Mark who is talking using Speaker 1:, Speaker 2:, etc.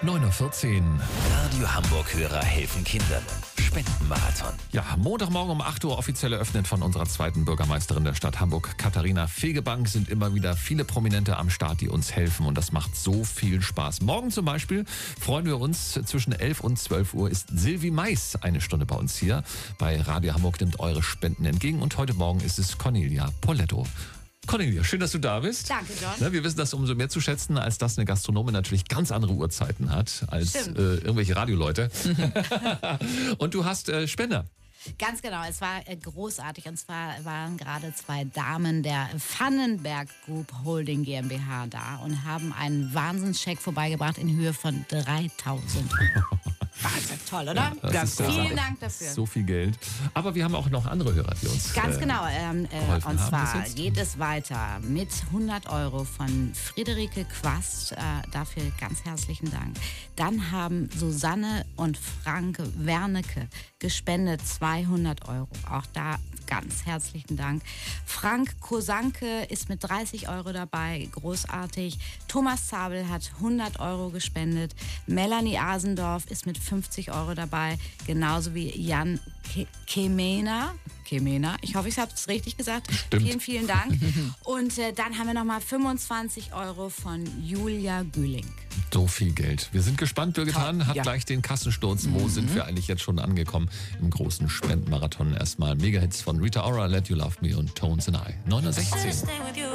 Speaker 1: 9:14 Uhr.
Speaker 2: Radio Hamburg-Hörer helfen Kindern. Spendenmarathon.
Speaker 1: Ja, Montagmorgen um 8 Uhr offiziell eröffnet von unserer zweiten Bürgermeisterin der Stadt Hamburg, Katharina Fegebank, sind immer wieder viele Prominente am Start, die uns helfen und das macht so viel Spaß. Morgen zum Beispiel freuen wir uns, zwischen 11 und 12 Uhr ist Silvi Mais eine Stunde bei uns hier. Bei Radio Hamburg nimmt eure Spenden entgegen und heute Morgen ist es Cornelia Poletto. Cornelia, schön, dass du da bist.
Speaker 3: Danke, John.
Speaker 1: Wir wissen das umso mehr zu schätzen, als dass eine Gastronomin natürlich ganz andere Uhrzeiten hat als irgendwelche Radioleute. Und du hast Spender.
Speaker 3: Ganz genau, es war großartig. Und zwar waren gerade zwei Damen der Pfannenberg Group Holding GmbH da und haben einen Wahnsinnscheck vorbeigebracht in Höhe von 3.000 Euro. Wahnsinn, toll, oder?
Speaker 1: Ja,
Speaker 3: vielen Dank dafür.
Speaker 1: So viel Geld. Aber wir haben auch noch andere Hörer, die uns
Speaker 3: Ganz genau.
Speaker 1: geholfen
Speaker 3: Und zwar
Speaker 1: haben bis jetzt.
Speaker 3: geht es weiter mit 100 Euro von Friederike Quast. Dafür ganz herzlichen Dank. Dann haben Susanne und Frank Wernecke gespendet 200 Euro. Auch da ganz herzlichen Dank. Frank Kosanke ist mit 30 Euro dabei. Großartig. Thomas Zabel hat 100 Euro gespendet. Melanie Asendorf ist mit 50 Euro dabei. Genauso wie Jan Kemena. Ich hoffe, ich habe es richtig gesagt.
Speaker 1: Stimmt.
Speaker 3: Vielen, vielen Dank. Und dann haben wir nochmal 25 Euro von Julia Güling.
Speaker 1: So viel Geld. Wir sind gespannt. Birgit Hahn hat gleich den Kassensturz. Wo sind wir eigentlich jetzt schon angekommen im großen Spendenmarathon? Erstmal Megahits von Rita Ora, Let You Love Me und Tones and I. 9:16 Uhr.